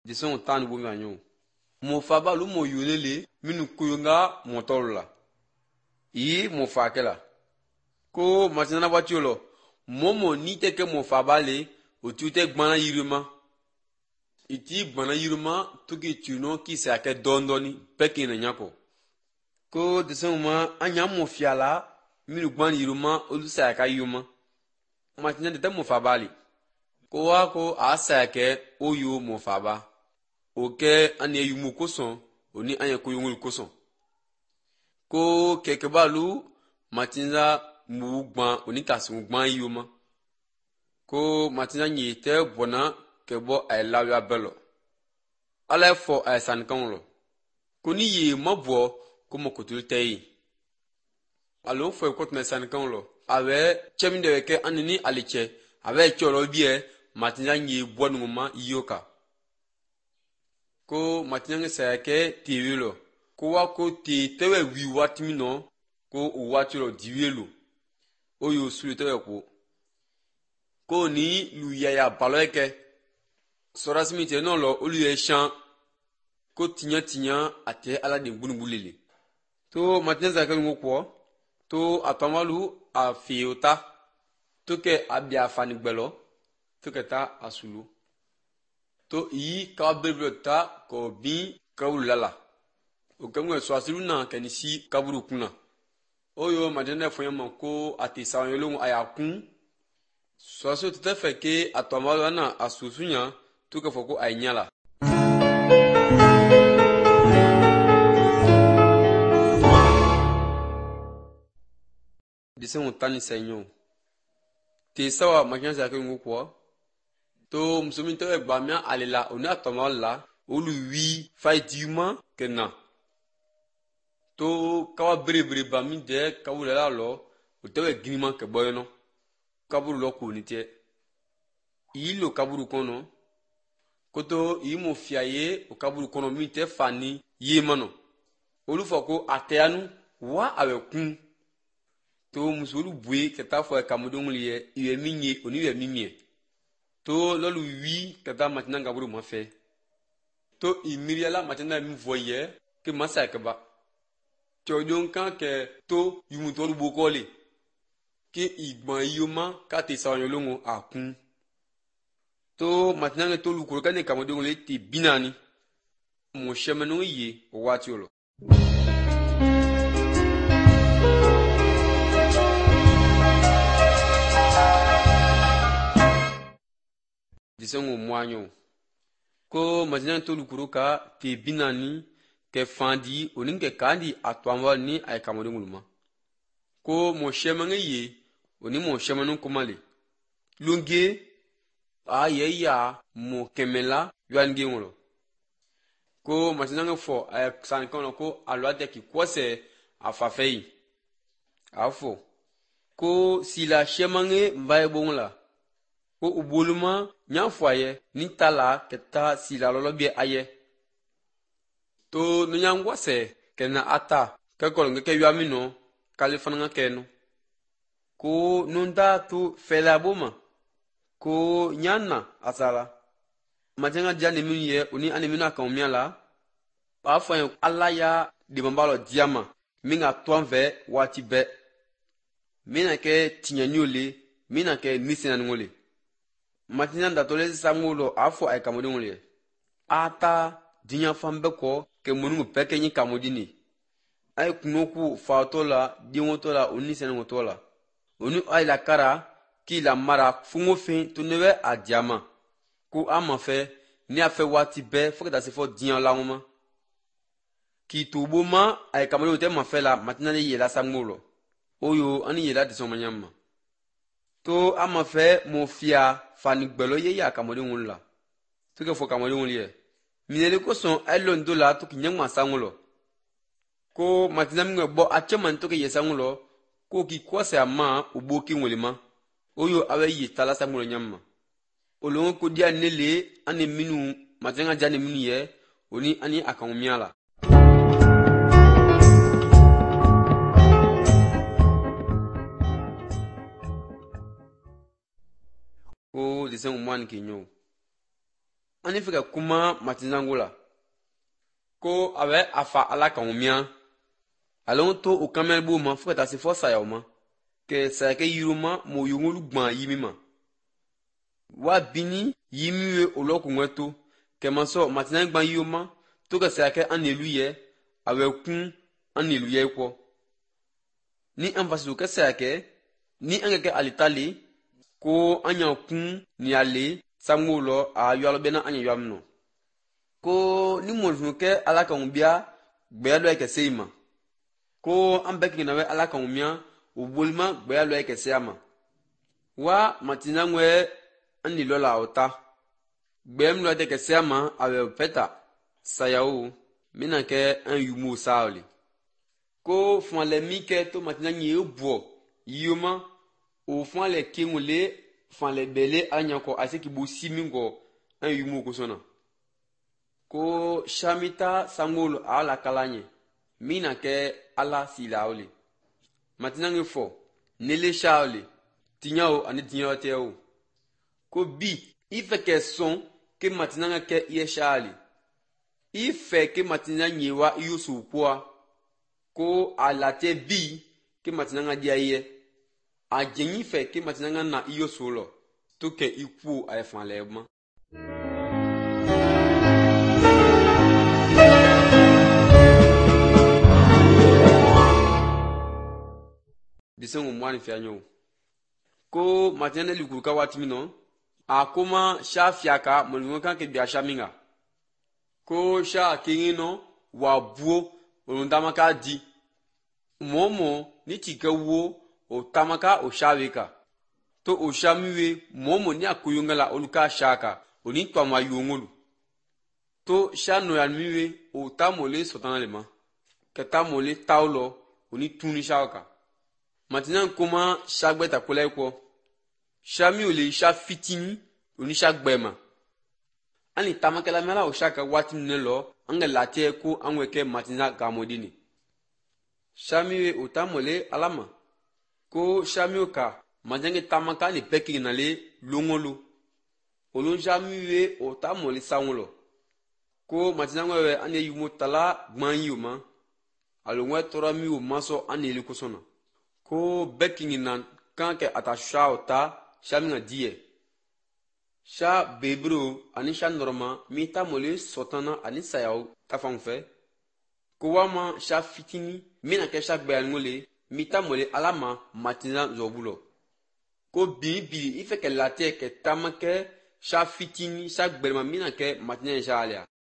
Disons tan bu ganyo. Mo faba lu mo yulele minu kuyunga motola. I mo fakela. Ko matina wacholo. Momo ni teke mo faba le otute gbana yiruma. Iti gbana yiruma tuki tuno ki se ake dondoni peki na nyako. Ko disons ma anya mo fiala minu gbana yiruma olu se aka yuma. Matina de mo faba le. Ko wa ko asa ake oyo mo faba. Oke ane yumu koson oni anye kuyungul koson ko kekebalu matinza mugban oni kasi mugban yuma ko matinza nyete bona kebo ay lawya belo ala fo ay san kanlo koni ye mabo ko mokotul tay alo fo ko tna san kanlo awe cheminde ke anini aliche awe choro bie matinza nyi bonuma yoka ko matinyange sayake tiwilo ko wa ko ti tewe wi watimi no ko o watiro diwilo oyo sulu tewe ko ni lu ya baloeke sorasmi te no lo olu ye chan ko tinya ate ala de gbunubulele to matinyange sayake ngoko to atamalu a fiota to ke abia fani gbelo to ke ta asulu to yi ka beblota ko bi kawulala o kamwe swasilu na kanisi kaburu kuna oyo madene foyama ko atisa yolongo ayakun swaso tete ke atomalo na asusunya to ke foko ainyala dise montani senyo te sawa makanza ke ngoko to musumi to gbamia alela oni atomala olu wi faidima kena to kawa brebre bami de kawulela lo o tewe ginima ke boyono kaburu lo ko ni tie ilo kaburu kono koto imo fiaye o kaburu kono mi te fani yemano olu foko ateanu wa awe kun to musulu bue keta fo kamodongliye iwe minye oni we mimie to lolu wi kata matina ngaburu mafe to imiriala matina mi voye ke masaka ba to don kan ke to yumuto lu bokole ke igban yoma ka te sa yolongo akun to matina nge to lu ko kan kamodongo le ti binani mo shemeno yi o watiolo disengo mwanyo ko mazina to lukuruka te binani ke fandi oninge kandi atwamwa ni ay kamodunguluma ko mo shemange ye oni mo shemanu kumale lunge ayeya mo kemela yange ngolo ko mazina ngefo ay san kono ko alwate ki kwose afafei afo ko sila shemange mbaye bongla ko ubuluma nyanfoye ni tala keta sila lolobie aye to nyangwase kena ata ke kolonge ke yamino kalifana keno ko nunda tu felaboma ko nyana asala majenga jani minye oni animina kaumyala afa alaya de mambalo diama minga twanve wati be mina ke tinyanyole mina ke nisina ngole matina ndatole sangulo afo ay kamodingule ata dinya fambe ko ke munungu peke nyi kamodini ay kunoku fatola dingotola oni sengotola oni ay la kara ki la mara fungo fin tunewe adiama ku amafe ni afe wati be fokata se fo dinya langoma ki tubuma ay kamodini te mafela matina ni yela sangulo oyo ani yela disomanyama to amafe mofia fani gbelo ye ya kamodi ngunla to ke fo kamodi ngunliye minele ko son elon dola to kinyangma sangulo ko matina mingwe bo acheman to ke yesangulo ko ki kwase ama uboki ngulima oyo awe yi tala sangulo nyamma olongo ko dia nele ane minu matinga jane minu ye oni ani akangumiala o disen umwan kinyo ani fɛ ka kuma matinango la ko a bɛ a fa ala kan o mian alon to o kamel bo ma fo ka taa se fɔ saya o ma kɛ saya kɛ yiro ma mo yongolu gban yimi ma wa bini yimi we o lɔ kun wɛ to kɛ ma sɔ matinan gban yio ma to ka saya kɛ an elu yɛ a bɛ kun an elu yɛ kɔ ni an fasido kɛ saya kɛ ni an kɛ alitale ko an y'a kun ni ale sango lɔ a yɔlɔ bɛ na an yɛ yɔm nɔ ko ni mɔlifun kɛ ala kan bia gbɛya lɔ kɛ se ma ko an bɛɛ kina bɛ ala kan mian o bolima gbɛya lɔ kɛ se ma wa matina ŋwɛ an ni lɔ la o ta gbɛyam lɔ kɛ se ma a bɛ pɛta sayawo mina kɛ an yumu saawli ko fɔlɛ mi kɛ to matina nye bɔ yiyoma o fɔlɛ kengole fɔlɛ bɛlɛ anyakɔ ase ki bo simi kɔ an yumu kosɔna ko shamita sangolo ala kalanye mina kɛ ala silaole matina nge fɔ nele shaole tinyao ani tinyao teo ko bi ife kɛ sɔn ke matina nge kɛ iye shaole ife ke matina nyewa iyo supoa ko alate bi ke matina nge dia iye a jenyi fe ke matina nge na iyo solo to ke iku a efan lema bisengo mwani fianyo ko matina likuruka watimino a koma sha fiaka molungo kan ke bia shaminga ko sha kingino wa buo olundama ka di momo ni tika wo o tamaka o shaveka to o shamiwe momo ni akuyungala oluka shaka oni twama yongolu to shano ya miwe o tamole sotanalema ke tamole taulo oni tuni shaka matina koma shagbeta kolai ko shami ole sha fitini oni shagbema ani tamakela mela o shaka wati nelo anga latie ko anweke matina gamodini shami we o tamole alama ko shami o ka majange tamaka ni peki nale longolo olon shami we o tamole sawolo ko matina ngwe ane yumo tala gban yuma alonwe tora mi o maso ane le kosona ko bekingi nan kanke ata shao ta shami nga die sha bebro ani sha norma mi tamole sotana ani sayao ta fangfe ko wama sha fitini mina ke sha gbe ngole mi tamole alama matina zobulo ko bi ife ke late ke tamake sha fitini sha gbe mina ke matina sha alia